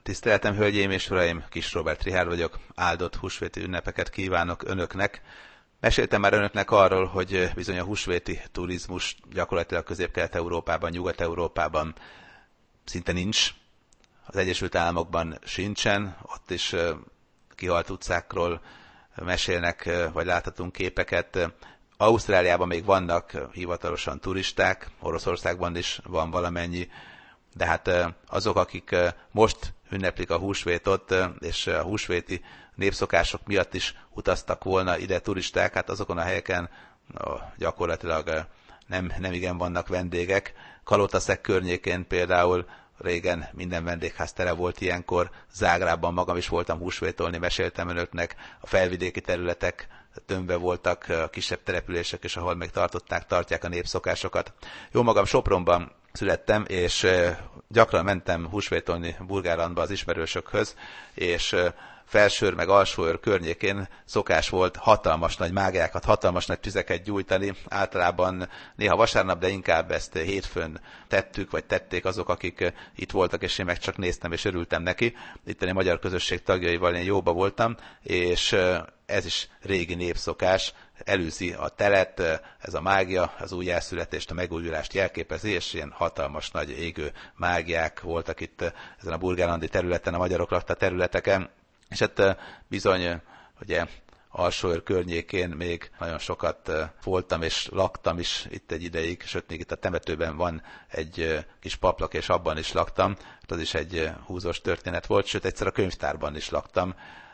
Tiszteletem, hölgyeim és uraim, Kis Róbert Richárd vagyok, áldott húsvéti ünnepeket kívánok önöknek. Meséltem már önöknek arról, hogy bizony a húsvéti turizmus gyakorlatilag Közép-Kelet-Európában, Nyugat-Európában szinte nincs. Az Egyesült Államokban sincsen, ott is kihalt utcákról mesélnek, vagy láthatunk képeket. Ausztráliában még vannak hivatalosan turisták, Oroszországban is van valamennyi, de hát azok, akik most ünneplik a húsvétot, és a húsvéti népszokások miatt is utaztak volna ide turisták, hát azokon a helyeken gyakorlatilag nem igen vannak vendégek. Kalotaszeg környékén például régen minden vendégház tele volt ilyenkor, Zágrábban magam is voltam húsvétolni, meséltem önöknek, a felvidéki területek tömbbe voltak, a kisebb települések is, ahol még tartják a népszokásokat. Jó magam Sopronban születtem, és gyakran mentem húsvétolni Burgenlandba az ismerősökhöz, és Felsőr meg Alsóőr környékén szokás volt hatalmas nagy máglyákat, hatalmas nagy tüzeket gyújtani. Általában néha vasárnap, de inkább ezt hétfőn tettük, vagy tették azok, akik itt voltak, és én meg csak néztem és örültem neki. Itteni magyar közösség tagjaival én jóba voltam, és ez is régi népszokás, elűzi a telet, ez a mágia, az újjászületést, a megújulást jelképezi, és ilyen hatalmas nagy égő mágiák voltak itt ezen a burgenlandi területen, a magyarok lakta területeken. És hát bizony, ugye Alsóőr környékén még nagyon sokat voltam és laktam is itt egy ideig, sőt még itt a temetőben van egy kis paplak, és abban is laktam. Az is egy húzós történet volt, sőt egyszer a könyvtárban is laktam,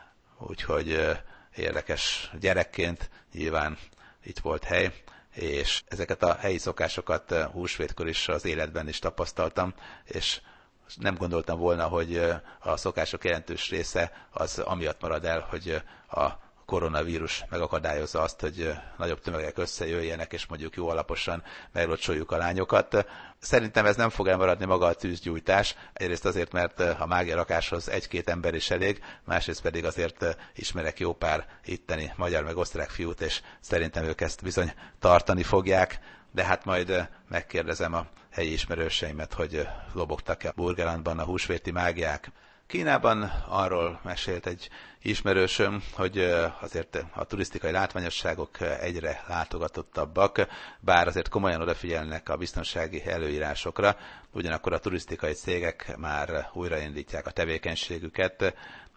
úgyhogy érdekes gyerekként nyilván itt volt hely, és ezeket a helyi szokásokat húsvétkor is az életben is tapasztaltam, és nem gondoltam volna, hogy a szokások jelentős része az amiatt marad el, hogy a koronavírus megakadályozza azt, hogy nagyobb tömegek összejöjjenek, és mondjuk jó alaposan meglocsoljuk a lányokat. Szerintem ez nem fog elmaradni maga a tűzgyújtás, egyrészt azért, mert a mágiarakáshoz egy-két ember is elég, másrészt pedig azért ismerek jó pár itteni magyar meg osztrák fiút, és szerintem ők ezt bizony tartani fogják, de hát majd megkérdezem a helyi ismerőseimet, hogy lobogtak-e Burgenlandban a húsvéti mágiák. Kínában arról mesélt egy ismerősöm, hogy azért a turisztikai látványosságok egyre látogatottabbak, bár azért komolyan odafigyelnek a biztonsági előírásokra, ugyanakkor a turisztikai cégek már újraindítják a tevékenységüket,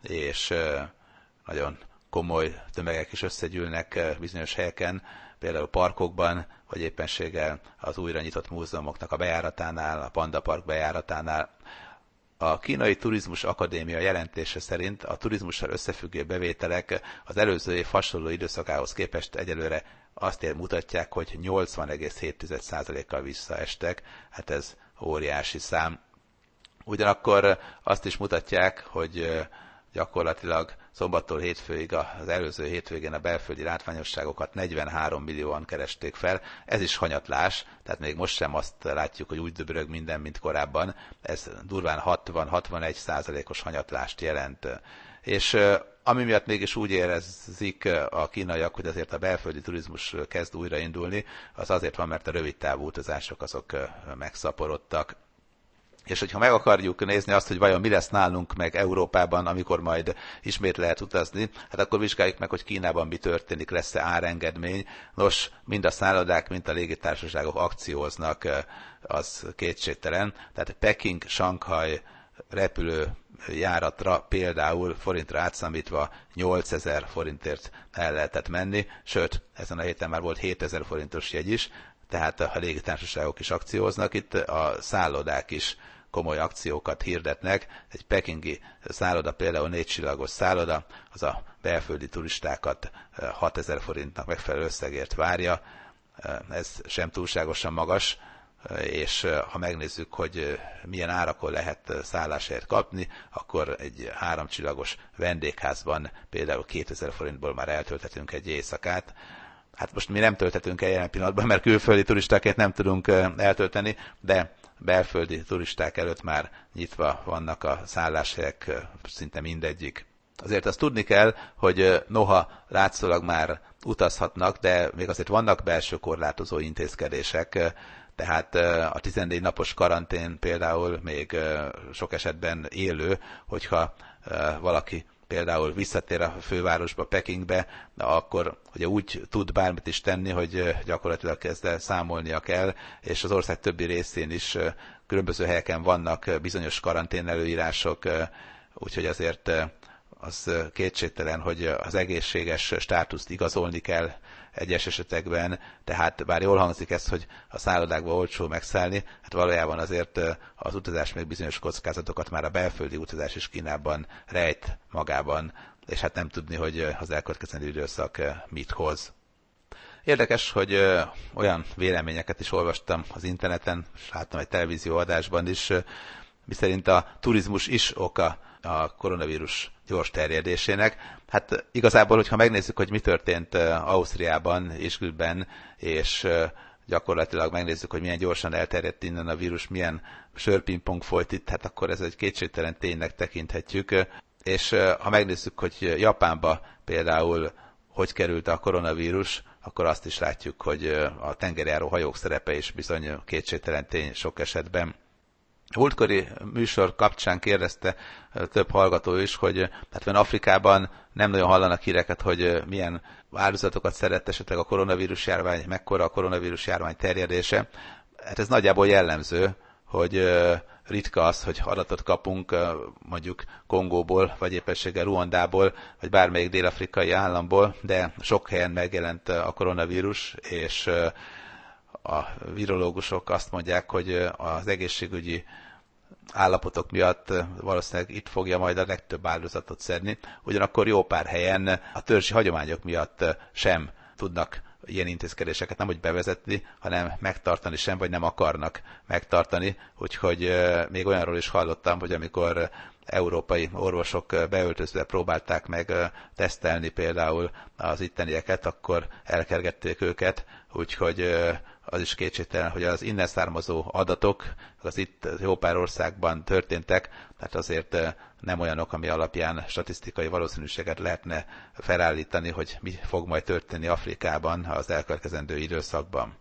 és nagyon komoly tömegek is összegyűlnek bizonyos helyeken, például parkokban, vagy éppenséggel az újra nyitott múzeumoknak a bejáratánál, a Panda Park bejáratánál. A Kínai Turizmus Akadémia jelentése szerint a turizmussal összefüggő bevételek az előző év hasonló időszakához képest egyelőre azt mutatják, hogy 80,7%-kal visszaestek, hát ez óriási szám. Ugyanakkor azt is mutatják, hogy gyakorlatilag szombattól hétfőig, az előző hétvégén a belföldi látványosságokat 43 millióan keresték fel. Ez is hanyatlás, tehát még most sem azt látjuk, hogy úgy döbrög minden, mint korábban. Ez durván 60-61%-os hanyatlást jelent. És ami miatt mégis úgy érezik a kínaiak, hogy azért a belföldi turizmus kezd újraindulni, az azért van, mert a rövidtávú utazások azok megszaporodtak. És hogyha meg akarjuk nézni azt, hogy vajon mi lesz nálunk meg Európában, amikor majd ismét lehet utazni, hát akkor vizsgáljuk meg, hogy Kínában mi történik, lesz-e árengedmény. Nos, mind a szállodák, mind a légitársaságok akcióznak, az kétségtelen. Tehát Peking, Sanghaj repülőjáratra például forintra átszámítva 8000 forintért el lehetett menni, sőt, ezen a héten már volt 7000 forintos jegy is, tehát a légitársaságok is akcióznak, itt a szállodák is komoly akciókat hirdetnek. Egy pekingi szálloda, például 4 csillagos szálloda, az a belföldi turistákat 6000 forintnak megfelelő összegért várja. Ez sem túlságosan magas, és ha megnézzük, hogy milyen árakon lehet szálláshelyet kapni, akkor egy 3 csillagos vendégházban például 2000 forintból már eltölthetünk egy éjszakát. Hát most mi nem tölthetünk el jelen pillanatban, mert külföldi turistáként nem tudunk eltölteni, de belföldi turisták előtt már nyitva vannak a szálláshelyek, szinte mindegyik. Azért azt tudni kell, hogy noha látszólag már utazhatnak, de még azért vannak belső korlátozó intézkedések, tehát a 14 napos karantén például még sok esetben élő, hogyha valaki például visszatér a fővárosba, Pekingbe, akkor ugye úgy tud bármit is tenni, hogy gyakorlatilag ezzel számolnia kell, és az ország többi részén is különböző helyeken vannak bizonyos karantén előírások, úgyhogy azért az kétségtelen, hogy az egészséges státuszt igazolni kell egyes esetekben, tehát bár jól hangzik ez, hogy a szállodákba olcsó megszállni, hát valójában azért az utazás még bizonyos kockázatokat már a belföldi utazás is Kínában rejt magában, és hát nem tudni, hogy az elkövetkezendő időszak mit hoz. Érdekes, hogy olyan véleményeket is olvastam az interneten, és láttam egy televízióadásban is, miszerint a turizmus is oka a koronavírus gyors terjedésének. Hát igazából, hogyha megnézzük, hogy mi történt Ausztriában, Ischgl-ben, és gyakorlatilag megnézzük, hogy milyen gyorsan elterjedt innen a vírus, milyen sörpingpong folyt itt, hát akkor ez egy kétségtelen ténynek tekinthetjük. És ha megnézzük, hogy Japánba például hogy került a koronavírus, akkor azt is látjuk, hogy a tengerjáró hajók szerepe is bizony kétségtelen tény sok esetben. A múltkori műsor kapcsán kérdezte több hallgató is, hogy hát van Afrikában nem nagyon hallanak híreket, hogy milyen áldozatokat szedett esetleg a koronavírus járvány, mekkora a koronavírus járvány terjedése. Hát ez nagyjából jellemző, hogy ritka az, hogy adatot kapunk mondjuk Kongóból, vagy éppenséggel Ruandából, vagy bármelyik dél-afrikai államból, de sok helyen megjelent a koronavírus, és a virológusok azt mondják, hogy az egészségügyi állapotok miatt valószínűleg itt fogja majd a legtöbb áldozatot szedni. Ugyanakkor jó pár helyen a törzsi hagyományok miatt sem tudnak ilyen intézkedéseket nem hogy bevezetni, hanem megtartani sem, vagy nem akarnak megtartani. Úgyhogy még olyanról is hallottam, hogy amikor európai orvosok beöltözve próbálták meg tesztelni például az ittenieket, akkor elkergették őket, úgyhogy az is kétségtelen, hogy az innen származó adatok, az itt jó pár országban történtek, tehát azért nem olyanok, ami alapján statisztikai valószínűséget lehetne felállítani, hogy mi fog majd történni Afrikában az elkövetkezendő időszakban.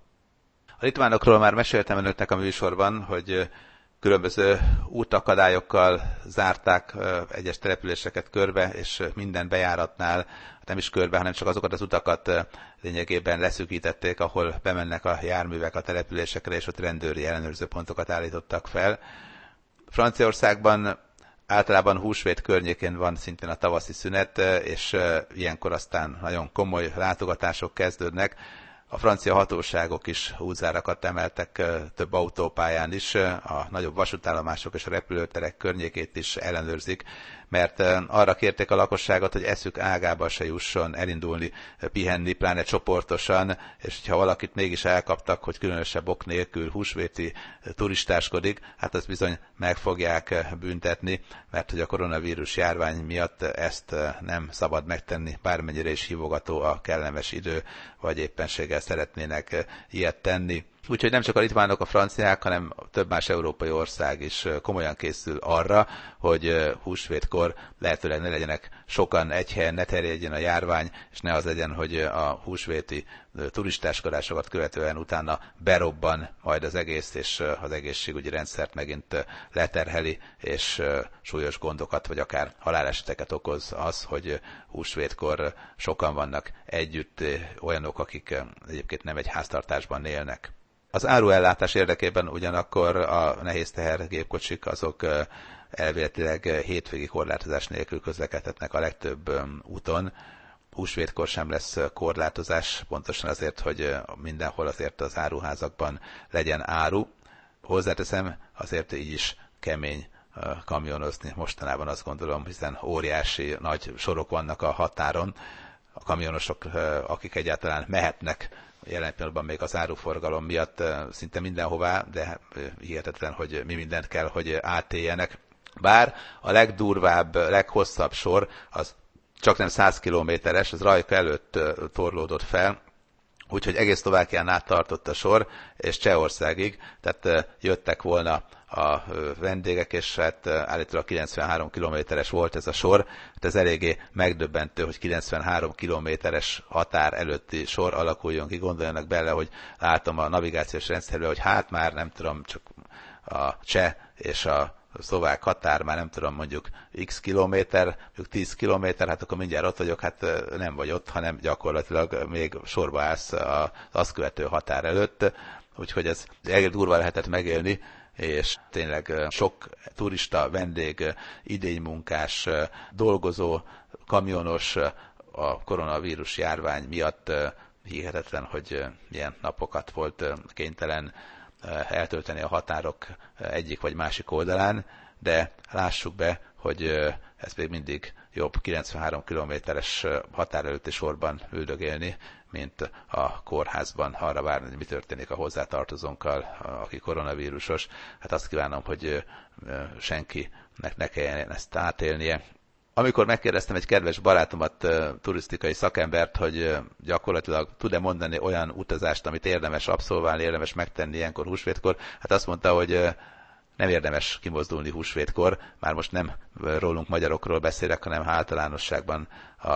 A litvánokról már meséltem önöknek a műsorban, hogy különböző útakadályokkal zárták egyes településeket körbe, és minden bejáratnál, nem is körbe, hanem csak azokat az utakat lényegében leszűkítették, ahol bemennek a járművek a településekre, és ott rendőri ellenőrző pontokat állítottak fel. Franciaországban általában húsvét környékén van szintén a tavaszi szünet, és ilyenkor aztán nagyon komoly látogatások kezdődnek. A francia hatóságok is útzárakat emeltek több autópályán is, a nagyobb vasútállomások és a repülőterek környékét is ellenőrzik, mert arra kérték a lakosságot, hogy eszük ágába se jusson elindulni, pihenni, pláne csoportosan, és ha valakit mégis elkaptak, hogy különösebb ok nélkül húsvéti turistáskodik, hát azt bizony meg fogják büntetni, mert hogy a koronavírus járvány miatt ezt nem szabad megtenni, bármennyire is hívogató a kellemes idő, vagy éppenséggel szeretnének ilyet tenni. Úgyhogy nem csak a litvánok, a franciák, hanem több más európai ország is komolyan készül arra, hogy húsvétkor lehetőleg ne legyenek sokan egy helyen, ne terjedjen a járvány, és ne az legyen, hogy a húsvéti turistáskodásokat követően utána berobban majd az egész, és az egészségügyi rendszert megint leterheli, és súlyos gondokat, vagy akár haláleseteket okoz az, hogy húsvétkor sokan vannak együtt olyanok, akik egyébként nem egy háztartásban élnek. Az áruellátás érdekében ugyanakkor a nehéz tehergépkocsik azok elvéletileg hétvégi korlátozás nélkül közlekedhetnek a legtöbb úton. Húsvétkor sem lesz korlátozás, pontosan azért, hogy mindenhol azért az áruházakban legyen áru. Hozzáteszem, azért így is kemény kamionozni mostanában, azt gondolom, hiszen óriási nagy sorok vannak a határon. A kamionosok, akik egyáltalán mehetnek jelen pillanatban még az áruforgalom miatt szinte mindenhová, de hihetetlen, hogy mi mindent kell, hogy átéljenek. Bár a legdurvább, leghosszabb sor az csak nem 100 kilométeres, az Rajka előtt torlódott fel, úgyhogy egész Szlovákián át tartott a sor, és Csehországig, tehát jöttek volna a vendégek, és hát állítólag 93 kilométeres volt ez a sor. Hát ez eléggé megdöbbentő, hogy 93 kilométeres határ előtti sor alakuljon ki. Gondoljanak bele, hogy látom a navigációs rendszerben, hogy hát már nem tudom, csak a cseh és a szlovák határ már nem tudom, mondjuk x kilométer, mondjuk 10 kilométer, hát akkor mindjárt ott vagyok, hát nem vagy ott, hanem gyakorlatilag még sorba állsz az azt követő határ előtt, úgyhogy ez egész durva lehetett megélni, és tényleg sok turista, vendég, idénymunkás, dolgozó, kamionos a koronavírus járvány miatt hihetetlen, hogy milyen napokat volt kénytelen eltölteni a határok egyik vagy másik oldalán, de lássuk be, hogy ez még mindig jobb 93 kilométeres határ előtti sorban üldögélni, mint a kórházban arra várni, hogy mi történik a hozzátartozónkkal, aki koronavírusos. Hát azt kívánom, hogy senkinek ne kelljen ezt átélnie. Amikor megkérdeztem egy kedves barátomat, turisztikai szakembert, hogy gyakorlatilag tud-e mondani olyan utazást, amit érdemes abszolválni, érdemes megtenni ilyenkor húsvétkor, hát azt mondta, hogy nem érdemes kimozdulni húsvétkor, már most nem rólunk magyarokról beszélek, hanem általánosságban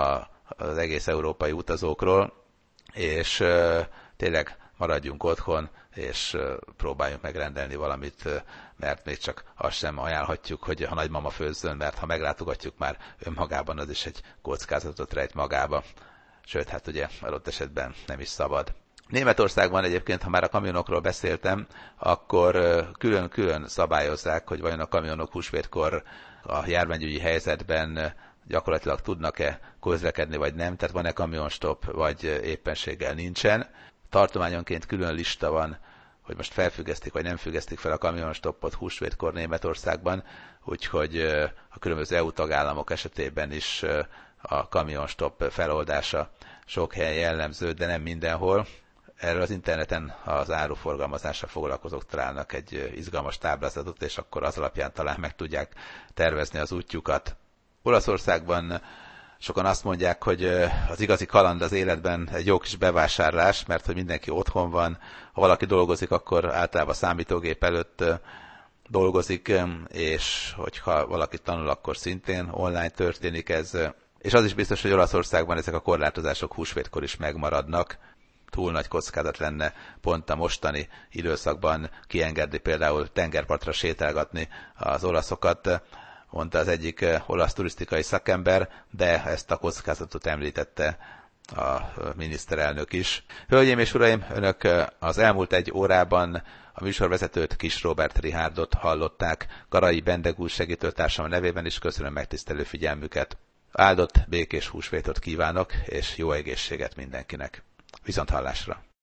az egész európai utazókról, és tényleg maradjunk otthon, és próbáljunk megrendelni valamit, mert még csak azt sem ajánlhatjuk, hogy a nagymama főzzön, mert ha meglátogatjuk, már önmagában az is egy kockázatot rejt magába. Sőt, hát ugye adott esetben nem is szabad. Németországban egyébként, ha már a kamionokról beszéltem, akkor külön-külön szabályozzák, hogy vajon a kamionok húsvétkor a járványügyi helyzetben gyakorlatilag tudnak-e közlekedni, vagy nem, tehát van-e kamionstop, vagy éppenséggel nincsen. Tartományonként külön lista van, hogy most felfüggesztik, vagy nem függesztik fel a kamionstoppot húsvétkor Németországban, úgyhogy a különböző EU tagállamok esetében is a kamionstopp feloldása sok helyen jellemző, de nem mindenhol. Erről az interneten az áruforgalmazással foglalkozók találnak egy izgalmas táblázatot, és akkor az alapján talán meg tudják tervezni az útjukat. Olaszországban sokan azt mondják, hogy az igazi kaland az életben egy jó kis bevásárlás, mert hogy mindenki otthon van, ha valaki dolgozik, akkor általában számítógép előtt dolgozik, és hogyha valaki tanul, akkor szintén online történik ez. És az is biztos, hogy Olaszországban ezek a korlátozások húsvétkor is megmaradnak. Túl nagy kockázat lenne pont a mostani időszakban kiengedni, például tengerpartra sétálgatni az olaszokat, mondta az egyik olasz turisztikai szakember, de ezt a kockázatot említette a miniszterelnök is. Hölgyeim és uraim, önök az elmúlt egy órában a műsorvezetőt, Kis Róbert Richárdot hallották. Garai Bendegúz segítőtársam nevében is köszönöm megtisztelő figyelmüket. Áldott, békés húsvétot kívánok, és jó egészséget mindenkinek. Viszonthallásra!